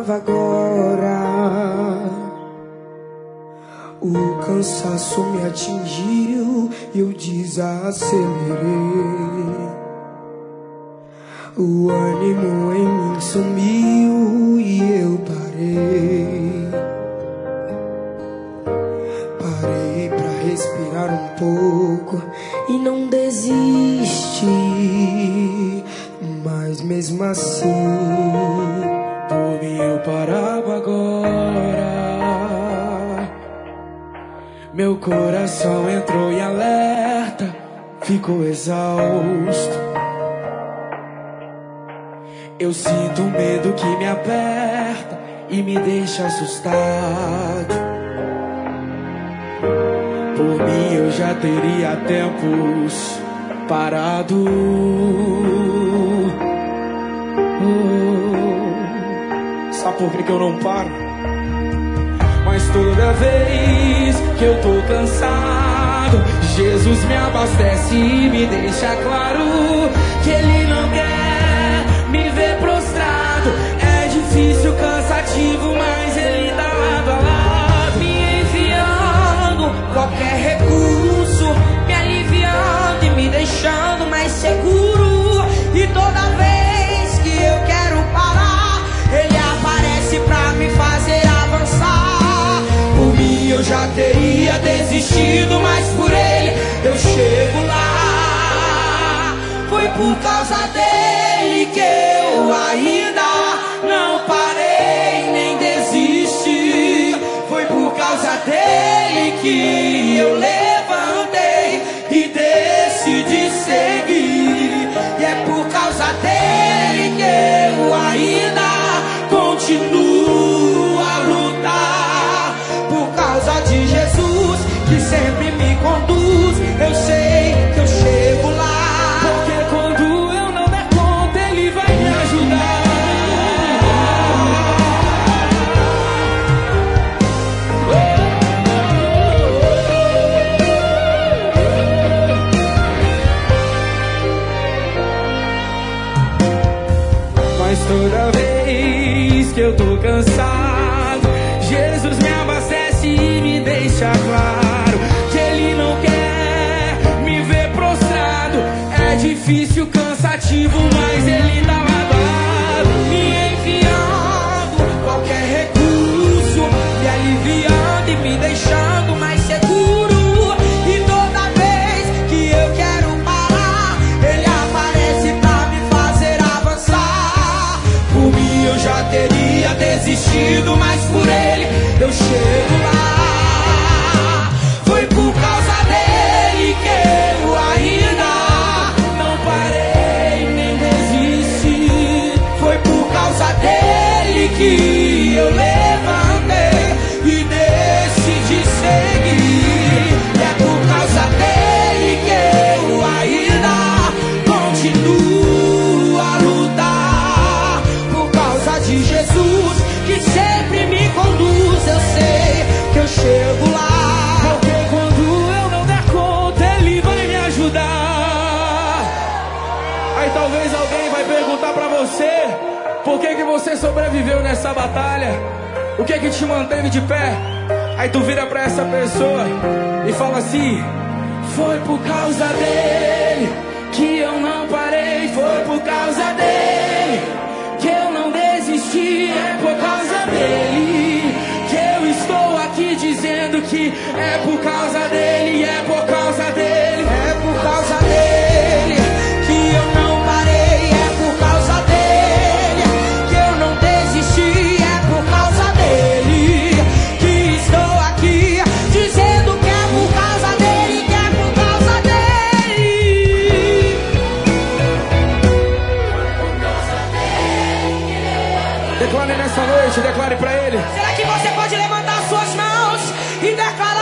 parava agora, o cansaço me atingiu e eu desacelerei. O ânimo em mim sumiu e eu parei. Parei pra respirar um pouco e não desisti. Mas mesmo assim, por mim eu parava agora. Meu coração entrou em alerta, ficou exausto. Eu sinto um medo que me aperta e me deixa assustado. Por mim eu já teria tempos parado. Sabe por que eu não paro? Mas toda vez que eu tô cansado, Jesus me abastece e me deixa claro que Ele não quer me ver prostrado. É difícil, cansativo, mas Ele dá lado a lado, me enviando qualquer recurso, me aliviando e me deixando mais seguro. E toda vez que eu quero parar, Ele aparece pra me fazer avançar. Por mim eu já teria desistido, mas por Ele eu chego lá. Foi por causa dele que eu ainda não parei nem desisti. Foi por causa dele que eu levantei e decidi seguir. E é por causa dele que eu ainda continuo a lutar. Por causa de Jesus que sempre me conduz, eu sei que eu chego lá. Porque quando eu não der conta, Ele vai me ajudar. Mas toda vez que eu tô cansado, Jesus me abastece e me deixa claro que Ele não quer me ver prostrado. É difícil, cansativo, mas Ele dá lado a lado, me enviando qualquer recurso, me aliviando e me deixando mais seguro. E toda vez que eu quero parar, Ele aparece pra me fazer avançar. Por mim eu já teria desistido, mas por Ele eu chego lá. Foi por causa dele que eu ainda não parei nem desisti. Foi por causa dele que eu levantei e decidi seguir. E é por causa dele que eu ainda continuo a lutar. Por causa de Jesus que sempre me conduz, eu sei que eu chego lá. Porque quando eu não der conta, Ele vai me ajudar. Aí talvez alguém vai perguntar pra você: por que você sobreviveu nessa batalha? O que te manteve de pé? Aí tu vira pra essa pessoa e fala assim: foi por causa dele que eu não parei. Foi por causa dele que eu não desisti. É por causa dele que eu estou aqui dizendo que é por causa dele. É por causa dele. É por causa dele que eu não parei. É por causa dele que eu não desisti. É por causa dele que estou aqui dizendo que é por causa dele. Que é por causa dele. Declare nessa noite, declare pra Ele. Será que você pode levantar suas mãos e declarar?